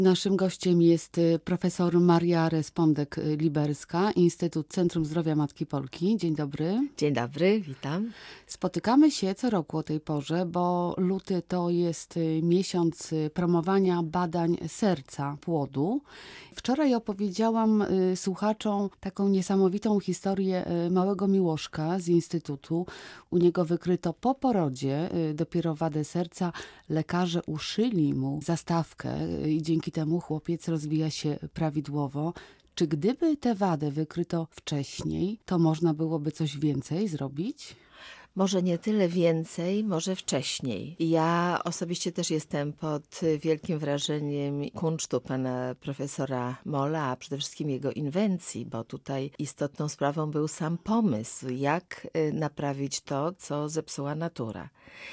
Naszym gościem jest profesor Maria Respondek-Liberska, Instytut Centrum Zdrowia Matki Polki. Dzień dobry. Dzień dobry, witam. Spotykamy się co roku o tej porze, bo luty to jest miesiąc promowania badań serca, płodu. Wczoraj opowiedziałam słuchaczom taką niesamowitą historię małego Miłoszka z Instytutu. U niego wykryto po porodzie dopiero wadę serca. Lekarze uszyli mu zastawkę i dzięki temu chłopiec rozwija się prawidłowo. Czy gdyby tę wadę wykryto wcześniej, to można byłoby coś więcej zrobić? Może nie tyle więcej, może wcześniej. Ja osobiście też jestem pod wielkim wrażeniem kunsztu pana profesora Molla, a przede wszystkim jego inwencji, bo tutaj istotną sprawą był sam pomysł, jak naprawić to, co zepsuła natura.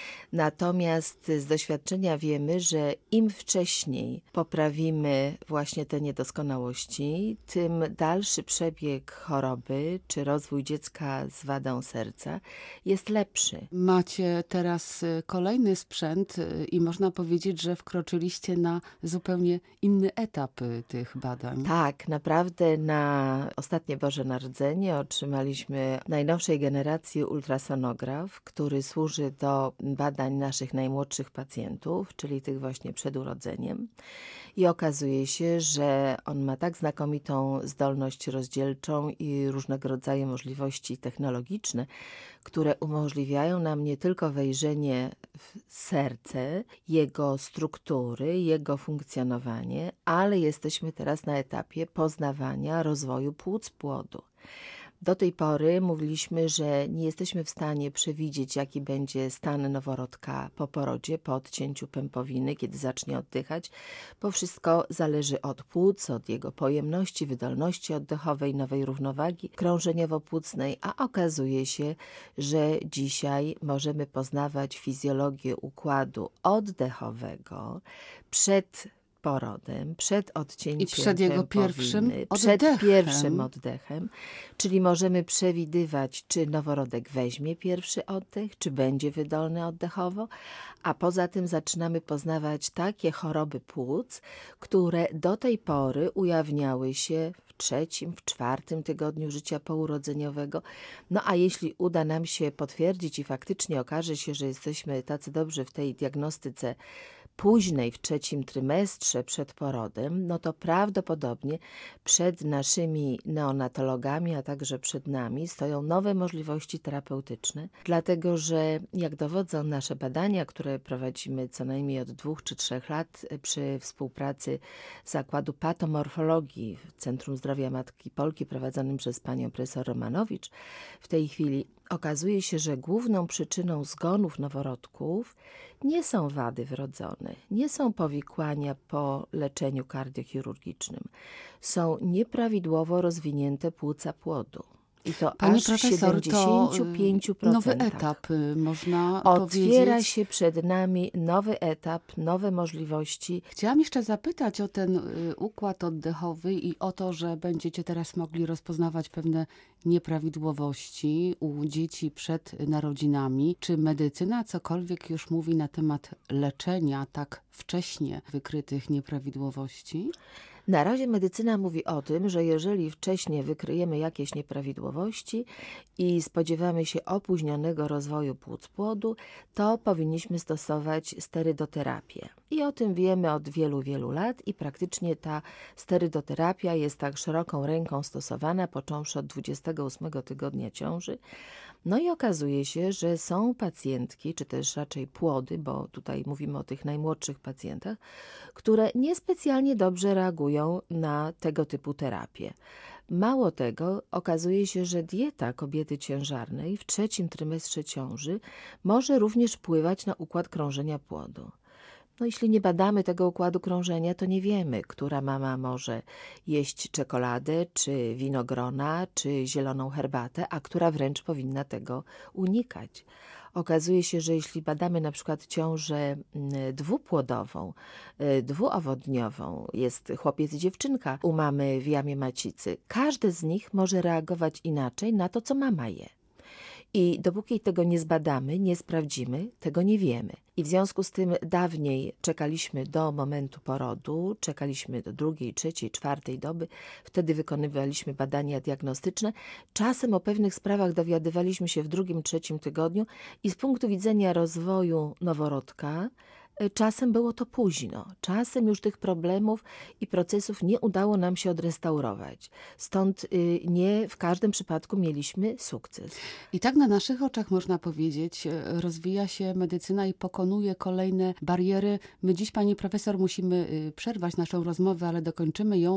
Natomiast z doświadczenia wiemy, że im wcześniej poprawimy właśnie te niedoskonałości, tym dalszy przebieg choroby czy rozwój dziecka z wadą serca jest lepszy. Macie teraz kolejny sprzęt i można powiedzieć, że wkroczyliście na zupełnie inny etap tych badań. Tak, naprawdę na ostatnie Boże Narodzenie otrzymaliśmy najnowszej generacji ultrasonograf, który służy do badań naszych najmłodszych pacjentów, czyli tych właśnie przed urodzeniem. I okazuje się, że on ma tak znakomitą zdolność rozdzielczą i różnego rodzaju możliwości technologiczne, które umożliwiają nam nie tylko wejrzenie w serce, jego struktury, jego funkcjonowanie, ale jesteśmy teraz na etapie poznawania rozwoju płuc płodu. Do tej pory mówiliśmy, że nie jesteśmy w stanie przewidzieć, jaki będzie stan noworodka po porodzie, po odcięciu pępowiny, kiedy zacznie oddychać, bo wszystko zależy od płuc, od jego pojemności, wydolności oddechowej, nowej równowagi krążeniowo-płucnej, a okazuje się, że dzisiaj możemy poznawać fizjologię układu oddechowego przed porodem, przed odcięciem i przed jego pierwszym oddechem, czyli możemy przewidywać, czy noworodek weźmie pierwszy oddech, czy będzie wydolny oddechowo, a poza tym zaczynamy poznawać takie choroby płuc, które do tej pory ujawniały się w trzecim, w czwartym tygodniu życia pourodzeniowego. No a jeśli uda nam się potwierdzić i faktycznie okaże się, że jesteśmy tacy dobrzy w tej diagnostyce późnej, w trzecim trymestrze przed porodem, no to prawdopodobnie przed naszymi neonatologami, a także przed nami stoją nowe możliwości terapeutyczne, dlatego że jak dowodzą nasze badania, które prowadzimy co najmniej od 2 czy 3 lat przy współpracy Zakładu Patomorfologii w Centrum Zdrowia Matki Polki prowadzonym przez panią profesor Romanowicz, w tej chwili okazuje się, że główną przyczyną zgonów noworodków nie są wady wrodzone, nie są powikłania po leczeniu kardiochirurgicznym. Są nieprawidłowo rozwinięte płuca płodu. I to Pani aż profesor, 75%. to nowy etap, można Otwiera powiedzieć. się przed nami nowy etap, nowe możliwości. Chciałam jeszcze zapytać o ten układ oddechowy i o to, że będziecie teraz mogli rozpoznawać pewne nieprawidłowości u dzieci przed narodzinami. Czy medycyna cokolwiek już mówi na temat leczenia tak wcześnie wykrytych nieprawidłowości? Na razie medycyna mówi o tym, że jeżeli wcześniej wykryjemy jakieś nieprawidłowości i spodziewamy się opóźnionego rozwoju płuc płodu, to powinniśmy stosować sterydoterapię. I o tym wiemy od wielu, wielu lat i praktycznie ta sterydoterapia jest tak szeroką ręką stosowana, począwszy od 28 tygodnia ciąży. No i okazuje się, że są pacjentki, czy też raczej płody, bo tutaj mówimy o tych najmłodszych pacjentach, które niespecjalnie dobrze reagują na tego typu terapię. Mało tego, okazuje się, że dieta kobiety ciężarnej w trzecim trymestrze ciąży może również wpływać na układ krążenia płodu. No jeśli nie badamy tego układu krążenia, to nie wiemy, która mama może jeść czekoladę, czy winogrona, czy zieloną herbatę, a która wręcz powinna tego unikać. Okazuje się, że jeśli badamy na przykład ciążę dwupłodową, dwuowodniową, jest chłopiec i dziewczynka u mamy w jamie macicy, każdy z nich może reagować inaczej na to, co mama je. I dopóki tego nie zbadamy, nie sprawdzimy, tego nie wiemy. I w związku z tym dawniej czekaliśmy do momentu porodu, czekaliśmy do 2., 3., 4. doby, wtedy wykonywaliśmy badania diagnostyczne. Czasem o pewnych sprawach dowiadywaliśmy się w 2., 3. tygodniu i z punktu widzenia rozwoju noworodka czasem było to późno. Czasem już tych problemów i procesów nie udało nam się odrestaurować. Stąd nie w każdym przypadku mieliśmy sukces. I tak na naszych oczach, można powiedzieć, rozwija się medycyna i pokonuje kolejne bariery. My dziś, pani profesor, musimy przerwać naszą rozmowę, ale dokończymy ją